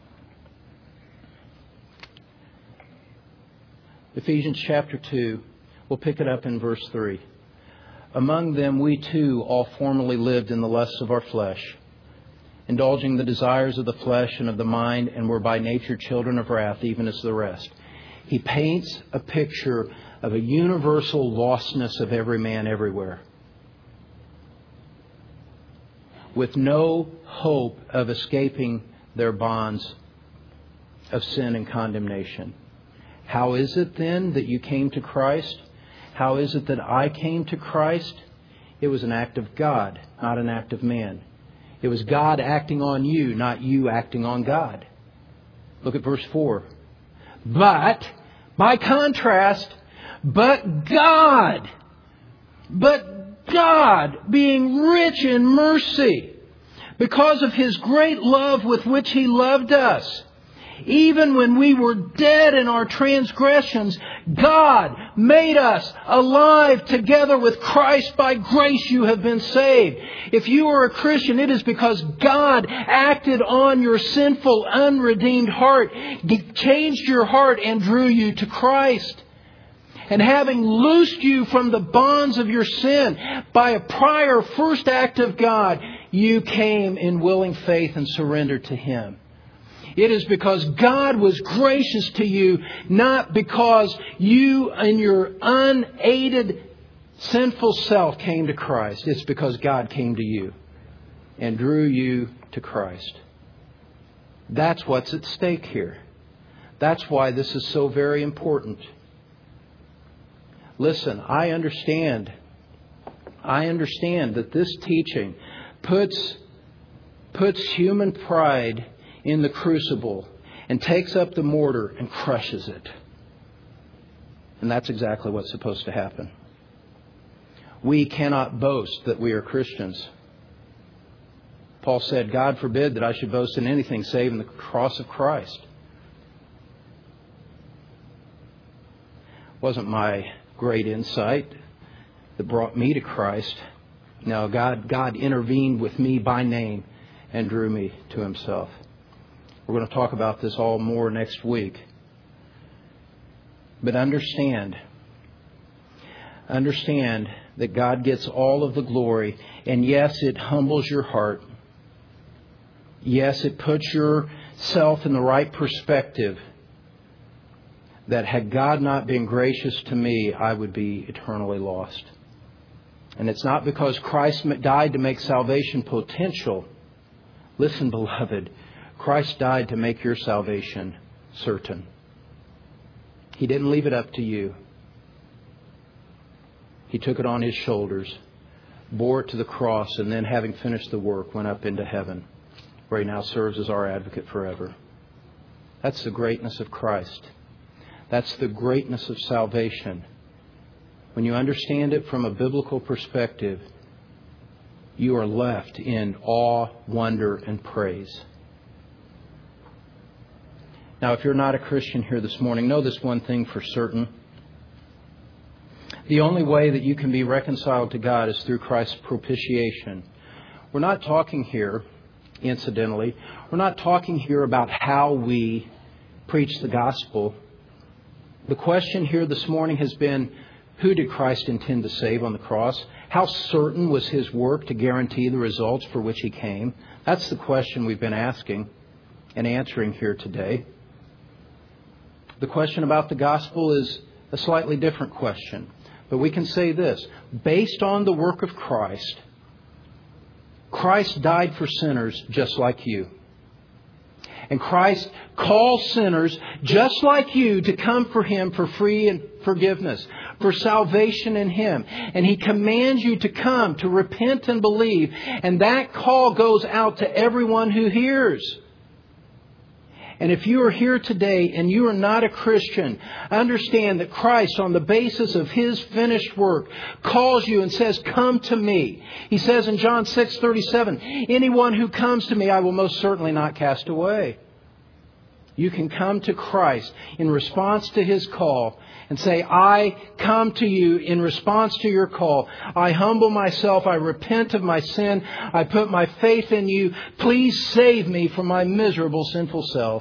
Ephesians chapter two, we'll pick it up in verse three. Among them we too all formerly lived in the lusts of our flesh, indulging the desires of the flesh and of the mind, and were by nature children of wrath, even as the rest. He paints a picture of a universal lostness of every man everywhere, with no hope of escaping their bonds of sin and condemnation. How is it then that you came to Christ? How is it that I came to Christ? It was an act of God, not an act of man. It was God acting on you, not you acting on God. Look at verse four. But, by contrast, but God, but God, being rich in mercy, because of His great love with which He loved us, even when we were dead in our transgressions, God made us alive together with Christ. By grace you have been saved. If you are a Christian, it is because God acted on your sinful, unredeemed heart, changed your heart, and drew you to Christ. And having loosed you from the bonds of your sin by a prior first act of God, you came in willing faith and surrendered to Him. It is because God was gracious to you, not because you in your unaided sinful self came to Christ. It's because God came to you and drew you to Christ. That's what's at stake here. That's why this is so very important. Listen, I understand. I understand that this teaching puts, puts human pride in the crucible and takes up the mortar and crushes it. And that's exactly what's supposed to happen. We cannot boast that we are Christians. Paul said, God forbid that I should boast in anything save in the cross of Christ. It wasn't my great insight that brought me to Christ. No, God, God intervened with me by name and drew me to Himself. We're going to talk about this all more next week. But understand, understand that God gets all of the glory. And yes, it humbles your heart. Yes, it puts yourself in the right perspective that had God not been gracious to me, I would be eternally lost. And it's not because Christ died to make salvation potential. Listen, beloved, Christ died to make your salvation certain. He didn't leave it up to you. He took it on His shoulders, bore it to the cross, and then, having finished the work, went up into heaven, where He now serves as our advocate forever. That's the greatness of Christ. That's the greatness of salvation. When you understand it from a biblical perspective, you are left in awe, wonder, and praise. Now, if you're not a Christian here this morning, know this one thing for certain. The only way that you can be reconciled to God is through Christ's propitiation. We're not talking here, incidentally, we're not talking here about how we preach the gospel. The question here this morning has been, who did Christ intend to save on the cross? How certain was His work to guarantee the results for which He came? That's the question we've been asking and answering here today. The question about the gospel is a slightly different question. But we can say this. Based on the work of Christ, Christ died for sinners just like you. And Christ calls sinners just like you to come for Him for free and forgiveness, for salvation in Him. And He commands you to come, to repent and believe. And that call goes out to everyone who hears. And if you are here today and you are not a Christian, understand that Christ, on the basis of His finished work, calls you and says, come to me. He says in John six thirty-seven, anyone who comes to me, I will most certainly not cast away. You can come to Christ in response to His call and say, I come to you in response to your call. I humble myself. I repent of my sin. I put my faith in you. Please save me from my miserable, sinful self.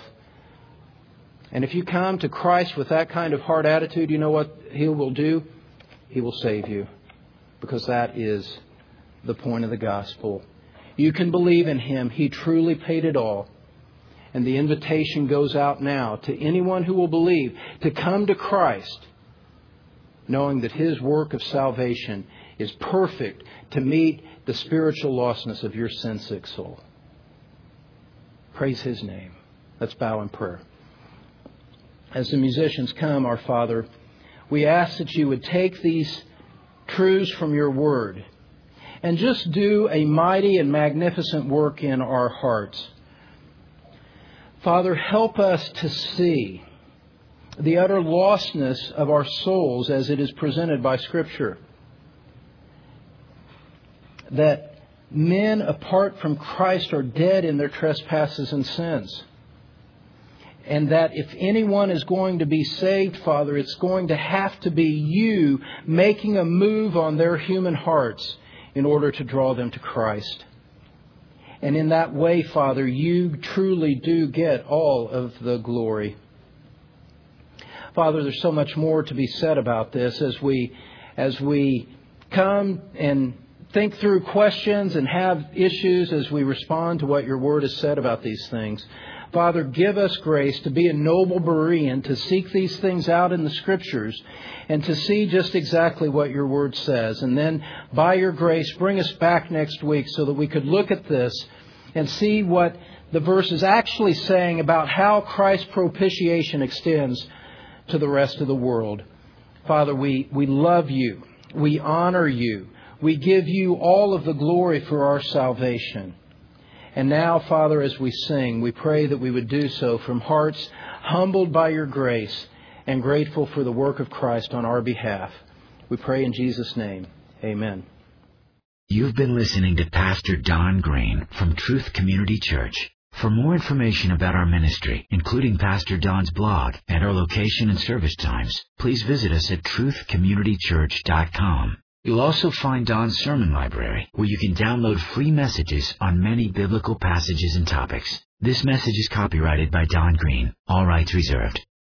And if you come to Christ with that kind of heart attitude, you know what He will do? He will save you. Because that is the point of the gospel. You can believe in Him. He truly paid it all. And the invitation goes out now to anyone who will believe to come to Christ, knowing that His work of salvation is perfect to meet the spiritual lostness of your sin-sick soul. Praise His name. Let's bow in prayer. As the musicians come, our Father, we ask that You would take these truths from Your Word and just do a mighty and magnificent work in our hearts. Father, help us to see the utter lostness of our souls as it is presented by Scripture. That men apart from Christ are dead in their trespasses and sins. And that if anyone is going to be saved, Father, it's going to have to be You making a move on their human hearts in order to draw them to Christ. And in that way, Father, You truly do get all of the glory. Father, there's so much more to be said about this as we, as we come and think through questions and have issues as we respond to what Your Word has said about these things. Father, give us grace to be a noble Berean, to seek these things out in the Scriptures and to see just exactly what Your Word says. And then, by Your grace, bring us back next week so that we could look at this and see what the verse is actually saying about how Christ's propitiation extends to the rest of the world. Father, we, we love You. We honor You. We give You all of the glory for our salvation. And now, Father, as we sing, we pray that we would do so from hearts humbled by Your grace and grateful for the work of Christ on our behalf. We pray in Jesus' name. Amen. You've been listening to Pastor Don Green from Truth Community Church. For more information about our ministry, including Pastor Don's blog and our location and service times, please visit us at truth community church dot com. You'll also find Don's sermon library, where you can download free messages on many biblical passages and topics. This message is copyrighted by Don Green. All rights reserved.